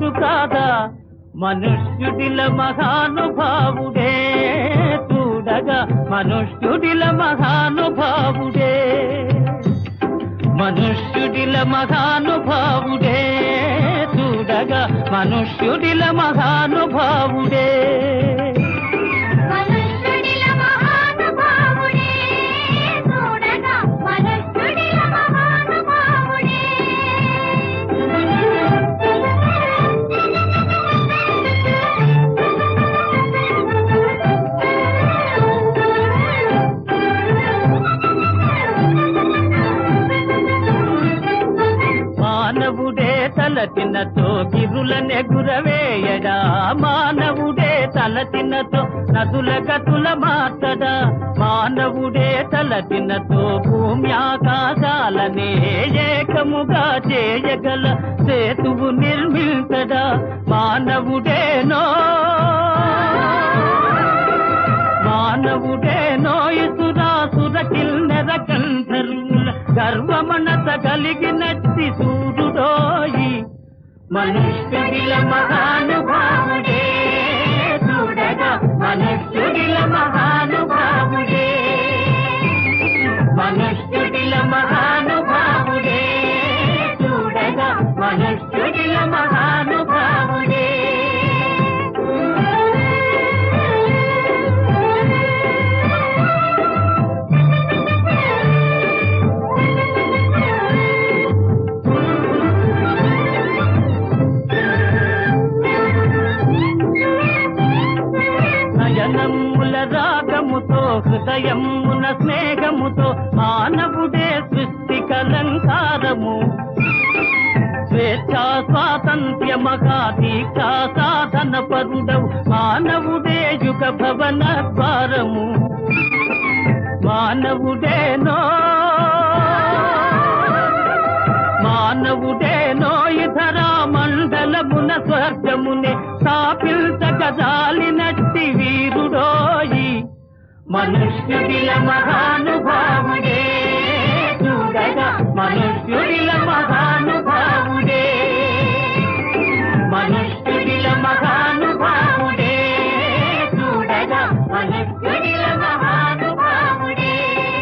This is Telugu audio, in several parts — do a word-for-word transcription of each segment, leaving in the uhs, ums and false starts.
కాదా మనుష్యుడిల మహానుభావుడే చూడగా మనుష్యుడిల మహానుభావుడే మనుష్యుడిల మహానుభావుడే చూడగా మనుష్యుడిల మహానుభావుడే మానవుడే తలచినతో గిరులనెగురవేయడా మానవుడే తలచినతో నదుల గతుల మార్చడా మానవుడే తలచినతో భూమి ఆకాశాలనే ఏకముగా చేయగల సేతువు నిర్మించడా మానవుడేనో మానవుడేనో ఇసురాసుర కిన్నెర గంధర్వుల గర్వమనత కలిగినట్టి సూర్యుడోయి మనుష్యుడిల మహానుభావుడే చూడగా మనుష్యుడిల మహానుభావుడే మనుష్యుడిల మహానుభావుడే చూడగా మనుష్యుడిల మహానుభావుడే నయనముల రాగముతో హృదయమున స్నేహముతో మానవుడే సృష్టి కలంకారము స్వేచ్ఛా స్వాతంత్ర్య మహాదీక్షా సాధన పరుడవు మానవుడే యుగ భవన ద్వారము మానవుడేనో మానవుడేనో ఇతరా మండలమున స్వర్గమునే స్థాపించగజాలినట్టి వీరుడోయి మనుష్యుడిల మహానుభావుడే చూడగా మనుష్యుడిల మహానుభావుడే మనుష్యుడిల మహానుభావుడే చూడగా మనుష్యుడిల మహానుభావుడే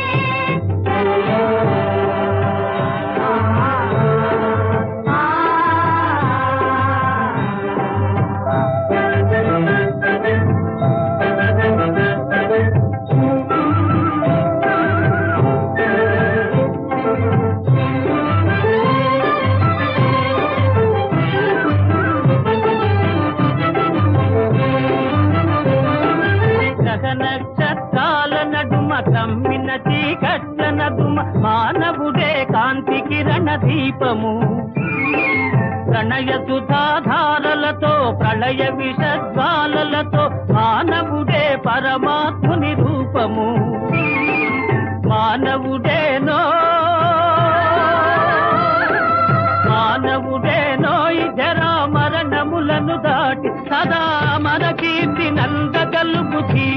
నక్షత్రాల నడుమ తమ్మిన చీకట్ల నడుమ మానవుడే కాంతి కిరణ దీపము ప్రణయ సుధాధారలతో ప్రళయ విషజ్వాలలతో మానవుడే పరమాత్ముని రూపము మానవుడేనో మానవుడేనో జరా మరణములను దాటి సదా మన కీర్తి నందగలుగు